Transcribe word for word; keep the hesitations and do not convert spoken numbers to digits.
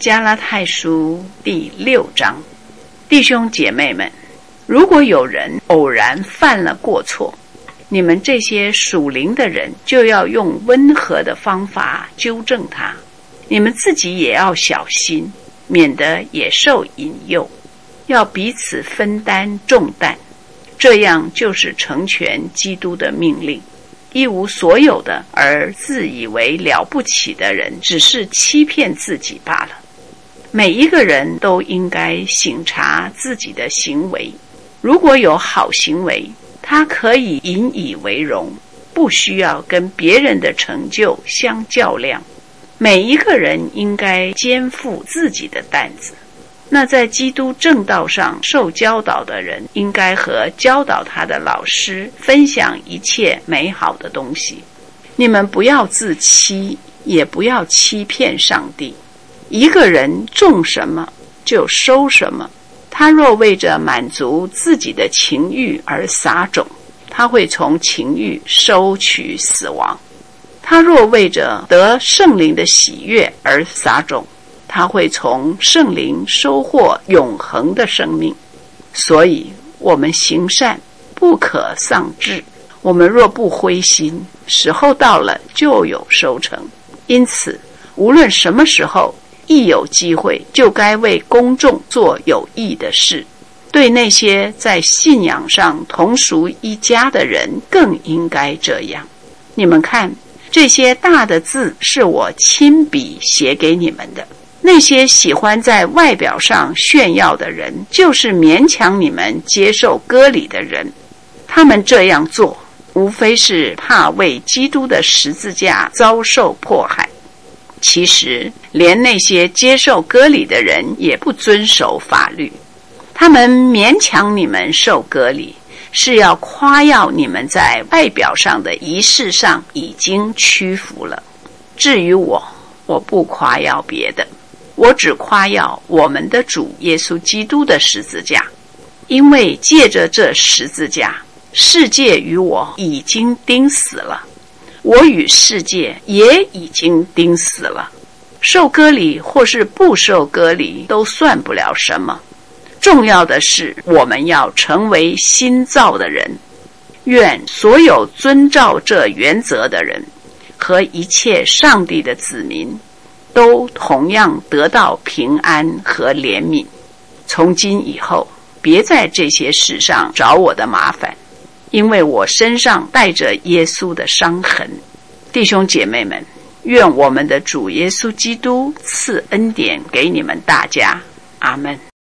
加拉太书第六章，弟兄姐妹们，如果有人偶然犯了过错，你们这些属灵的人就要用温和的方法纠正他，你们自己也要小心，免得也受引诱，要彼此分担重担，这样就是成全基督的命令。一无所有的而自以为了不起的人，只是欺骗自己罢了。每一个人都应该省察自己的行为，如果有好行为，他可以引以为荣，不需要跟别人的成就相较量。每一个人应该肩负自己的担子。那在基督正道上受教导的人，应该和教导他的老师分享一切美好的东西。你们不要自欺，也不要欺骗上帝。一个人种什么就收什么，他若为着满足自己的情欲而撒种，他会从情欲收取死亡；他若为着得圣灵的喜悦而撒种，他会从圣灵收获永恒的生命。所以我们行善不可丧志，我们若不灰心，时候到了就有收成。因此无论什么时候，一有机会就该为公众做有益的事。对那些在信仰上同属一家的人更应该这样。你们看，这些大的字是我亲笔写给你们的。那些喜欢在外表上炫耀的人，就是勉强你们接受割礼的人。他们这样做，无非是怕为基督的十字架遭受迫害。其实连那些接受割礼的人也不遵守法律，他们勉强你们受割礼，是要夸耀你们在外表上的仪式上已经屈服了。至于我，我不夸耀别的，我只夸耀我们的主耶稣基督的十字架，因为借着这十字架，世界与我已经钉死了，我与世界也已经钉死了。受割礼或是不受割礼都算不了什么，重要的是我们要成为新造的人。愿所有遵照这原则的人和一切上帝的子民都同样得到平安和怜悯。从今以后，别在这些事上找我的麻烦，因为我身上带着耶稣的伤痕。弟兄姐妹们，愿我们的主耶稣基督赐恩典给你们大家。阿们。